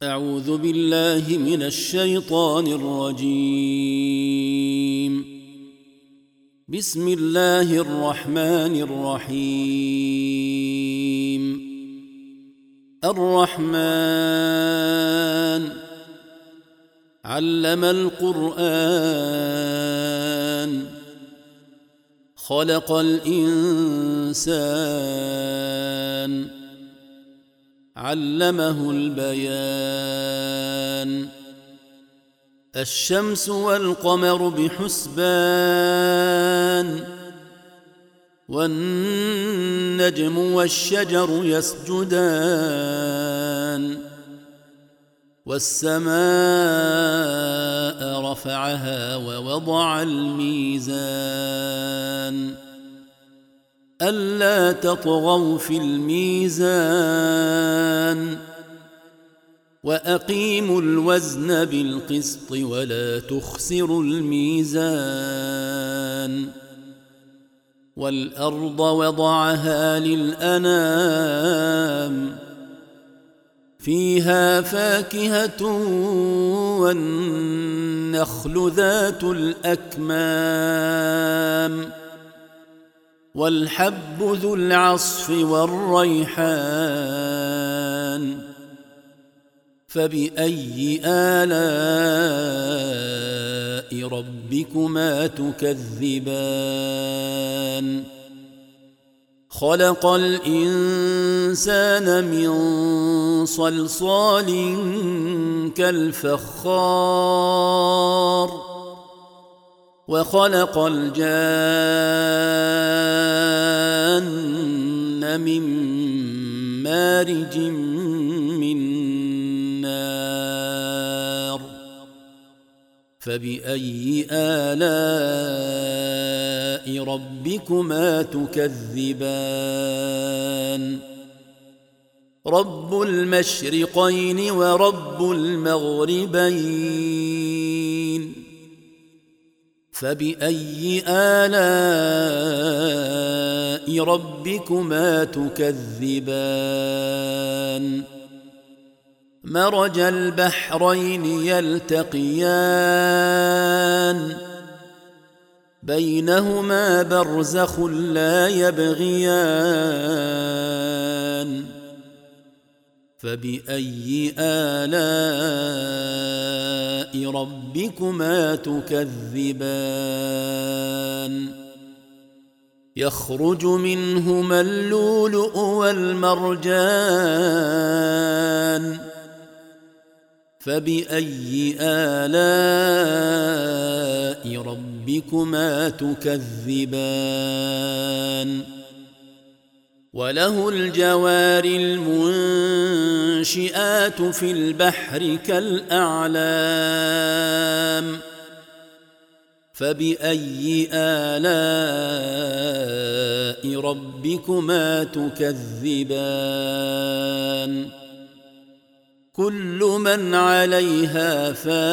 أعوذ بالله من الشيطان الرجيم. بسم الله الرحمن الرحيم. الرحمن علم القرآن خلق الإنسان علمه البيان. الشمس والقمر بحسبان والنجم والشجر يسجدان والسماء رفعها ووضع الميزان ألا تطغوا في الميزان وأقيموا الوزن بالقسط ولا تخسروا الميزان. والأرض وضعها للأنام فيها فاكهة والنخل ذات الأكمام والحب ذو العصف والريحان. فبأي آلاء ربكما تكذبان؟ خلق الإنسان من صلصال كالفخار وخلق الجان من مارج من نار. فبأي آلاء ربكما تكذبان؟ رب المشرقين ورب المغربين. فبأي آلاء ربكما تكذبان؟ مرج البحرين يلتقيان بينهما برزخ لا يبغيان. فبأي آلاء ربكما تكذبان؟ يخرج منهما اللؤلؤ والمرجان. فبأي آلاء ربكما تكذبان؟ وله الجوار المنشآت في البحر كالأعلام. فبأي آلاء ربكما تكذبان؟ كل من عليها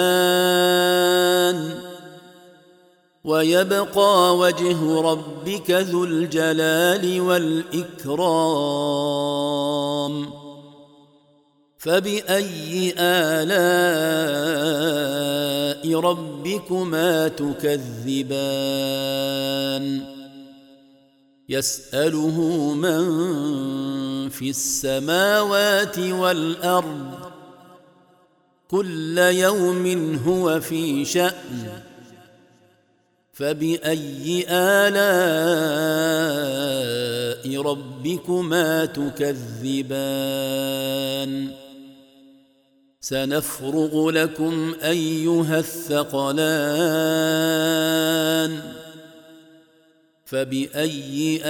فان ويبقى وجه ربك ذو الجلال والإكرام. فبأي آلاء ربكما تكذبان؟ يسأله من في السماوات والأرض كل يوم هو في شأن. فبأي آلاء ربكما تكذبان؟ سنفرغ لكم أيها الثقلان. فبأي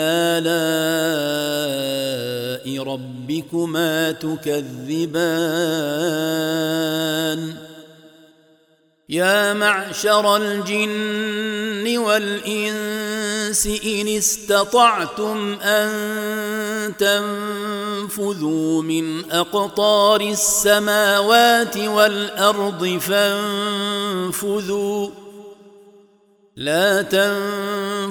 آلاء ربكما تكذبان؟ يا معشر الجن والإنس إن استطعتم أن تنفذوا من أقطار السماوات والأرض فانفذوا لا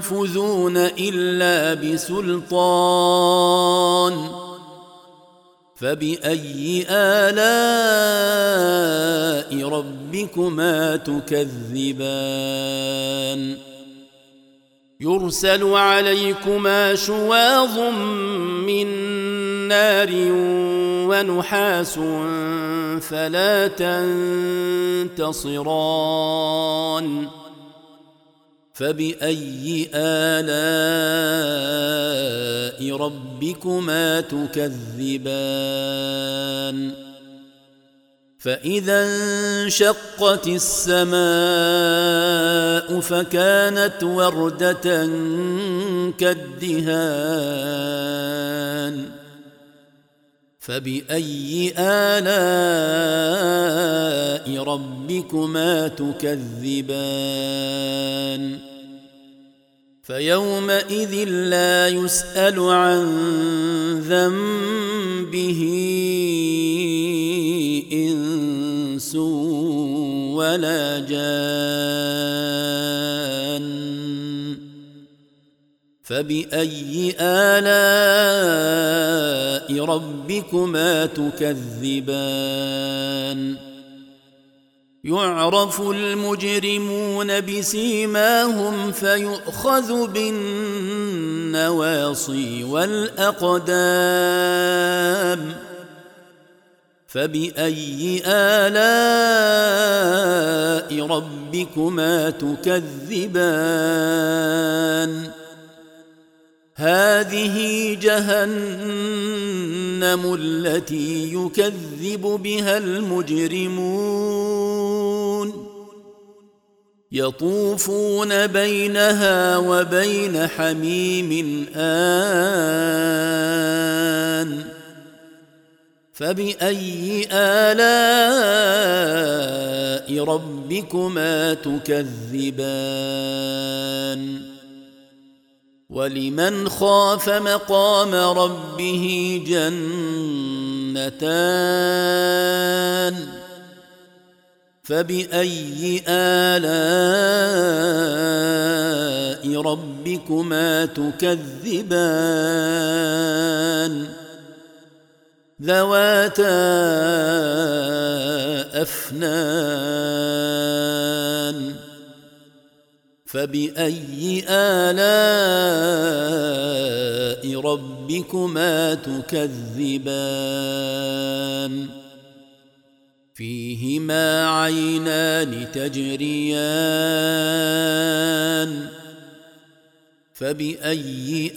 تنفذون إلا بسلطان. فبأي آلاء ربكما تكذبان يرسل عليكما شواظ من نار ونحاس فلا تنتصران فبأي آلاء ربكما تكذبان فإذا انشقت السماء فكانت وردة كالدهان فبأي آلاء ربكما تكذبان فيومئذ لا يسأل عن ذنبه إنس ولا جان فبأي آلاء ربكما تكذبان يعرف المجرمون بسيماهم فيؤخذ بالنواصي والأقدام فبأي آلاء ربكما تكذبان هذه جهنم التي يكذب بها المجرمون يطوفون بينها وبين حميم آن فبأي آلاء ربكما تكذبان ولمن خاف مقام ربه جنتان فبأي آلاء ربكما تكذبان ذواتا أفنان فبأي آلاء ربكما تكذبان فيهما عينان تجريان فبأي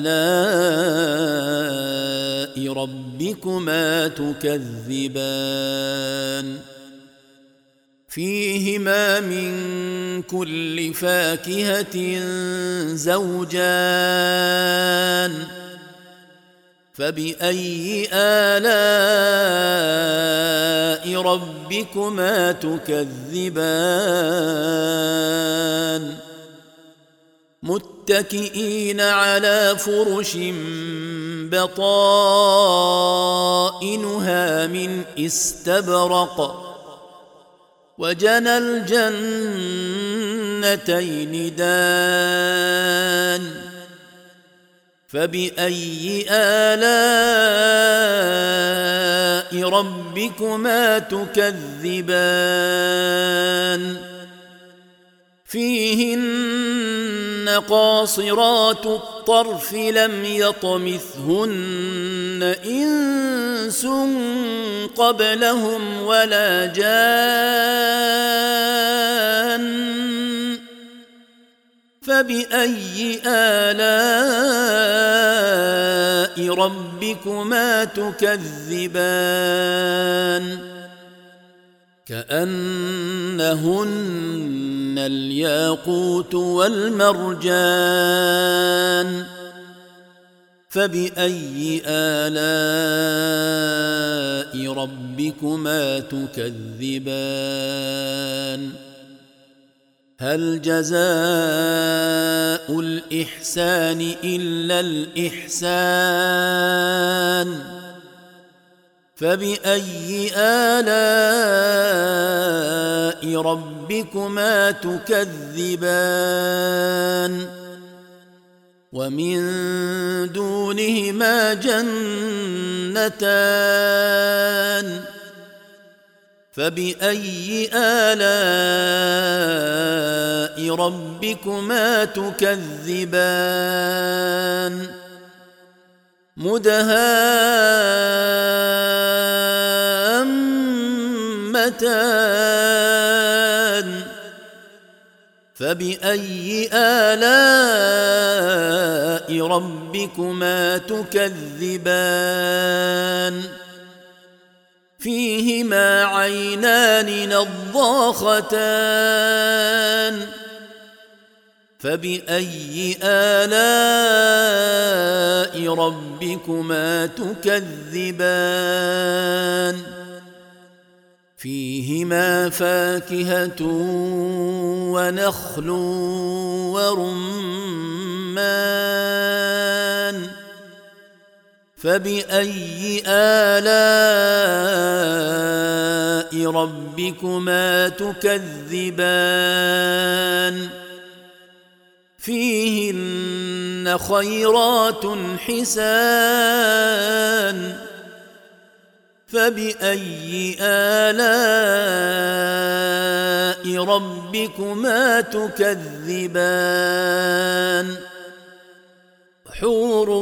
آلاء ربكما تكذبان فيهما من كل فاكهة زوجان فبأي آلاء ربكما تكذبان متكئين على فرش بطائنها من استبرق وجنى الجنتين دان فبأي آلاء ربكما تكذبان فيهن قاصرات الطرف لم يطمثهن إنس قبلهم ولا جان فبأي آلاء ربكما تكذبان كأنهن الياقوت والمرجان فبأي آلاء ربكما تكذبان هل جزاء الإحسان إلا الإحسان فبأي آلاء ربكما تكذبان ومن دونهما جنتان فبأي آلاء ربكما تكذبان مدهامتان فبأي آلاء ربكما تكذبان فيهما عينان نضاختان فبأي آلاء ربكما تكذبان فيهما فاكهة ونخل ورمان فبأي آلاء ربكما تكذبان فيهن خيرات حسان فبأي آلاء ربكما تكذبان حور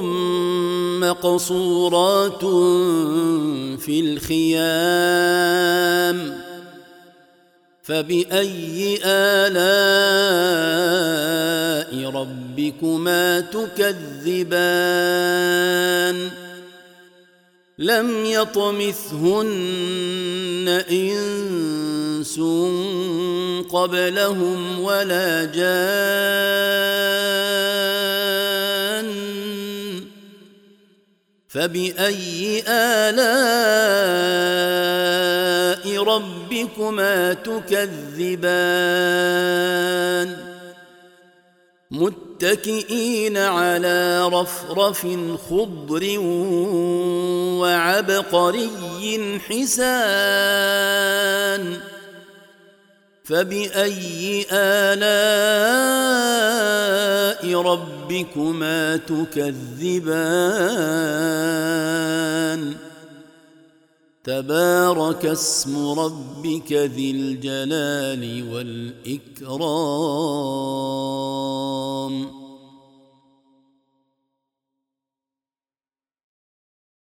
مقصورات في الخيام فبأي آلاء ربكما تكذبان لم يطمثهن إنس قبلهم ولا جان فبأي آلاء ربكما تكذبان متكئين على رفرف خضر وعبقري حسان فبأي آلاء ربكما تكذبان تبارك اسم ربك ذي الجلال والإكرام